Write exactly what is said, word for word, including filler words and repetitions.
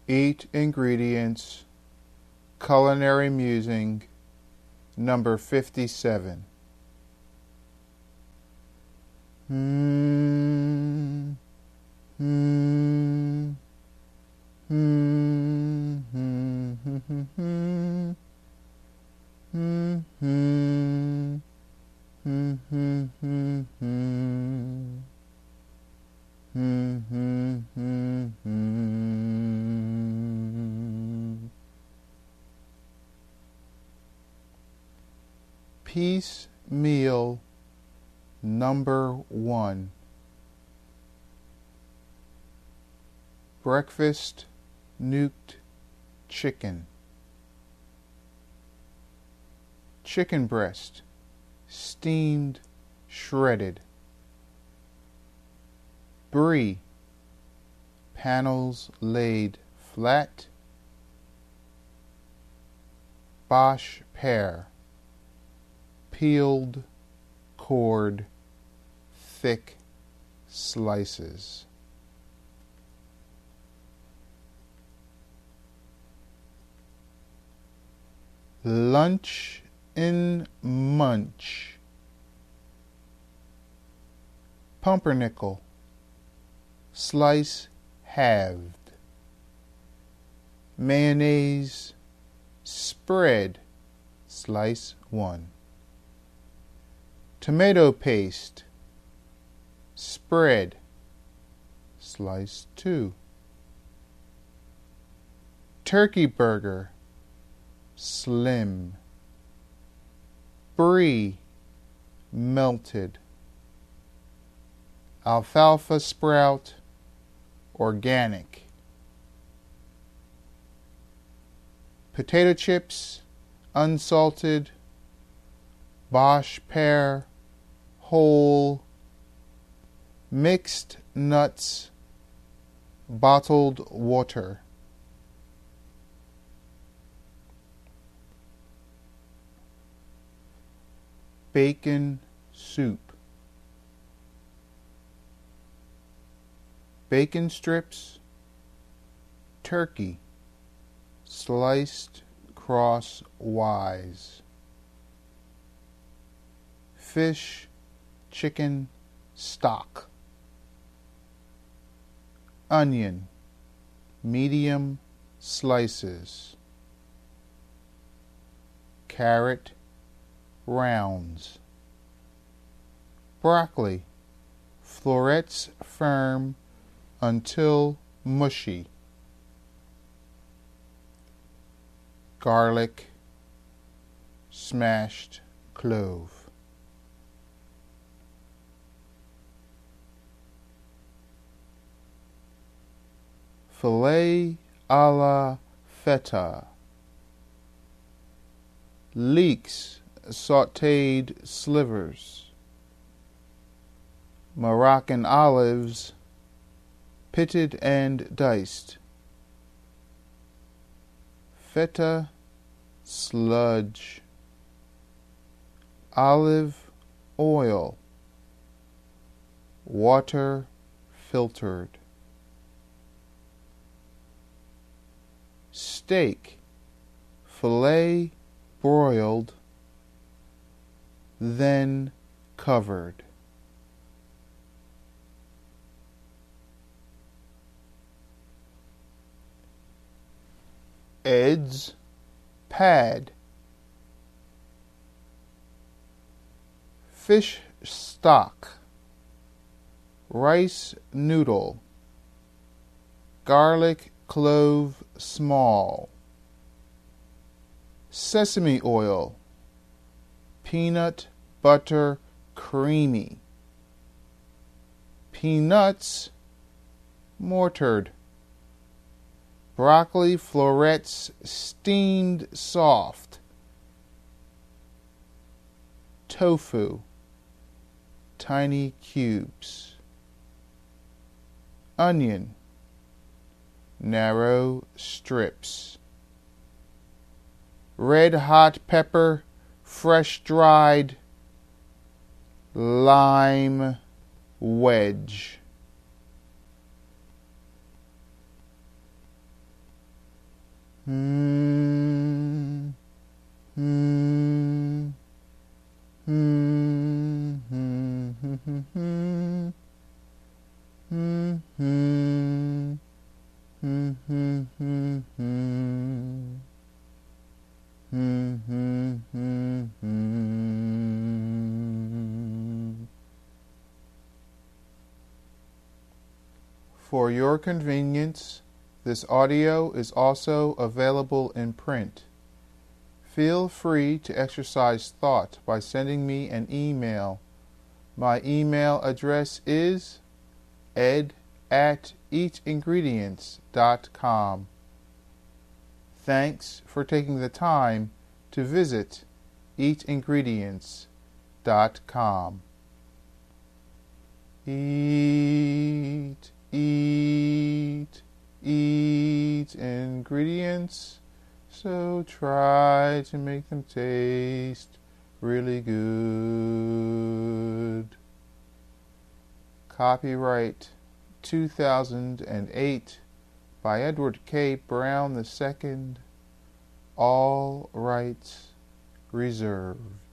Eat ingredients, culinary musing, number fifty-seven. Hmm. Hmm. Hmm. Hmm. Hmm. Hmm. Hmm. Hmm. Hmm. Hmm. Hmm. Hmm. Hmm. Hmm. Hmm. Hmm. Piece meal number one. Breakfast nuked chicken. Chicken breast, steamed, shredded. Brie, panels laid flat. Bosch pear, peeled, cored, thick slices. Lunch in munch. Pumpernickel, slice halved. Mayonnaise, spread, slice one. Tomato paste, spread, slice two. Turkey burger, slim. Brie, melted. Alfalfa sprout, organic. Potato chips, unsalted. Bosch pear, whole. Mixed nuts, bottled water. Bacon soup. Bacon strips, turkey, sliced crosswise. Fish, chicken, stock. Onion, medium slices. Carrot, rounds. Broccoli, florets firm until mushy. Garlic, smashed clove. Filet a la feta. Leeks, sautéed slivers. Moroccan olives, pitted and diced. Feta sludge. Olive oil. Water filtered. Steak, filet broiled, then covered. Ed's pad. Fish stock. Rice noodle. Garlic clove small. Sesame oil. Peanut butter creamy. Peanuts mortared. Broccoli florets steamed soft. Tofu, tiny cubes. Onion, narrow strips. Red hot pepper, fresh dried. Lime wedge. hmm, hmm, hmm. Hmm, hmm, hmm, hmm. For your convenience, this audio is also available in print. Feel free to exercise thought by sending me an email. My email address is ed at eatingredients dot com. Thanks for taking the time to visit eat ingredients dot com. Eat, eat, eat ingredients, so try to make them taste really good. Copyright two thousand eight by Edward K. Brown the Second. All rights reserved.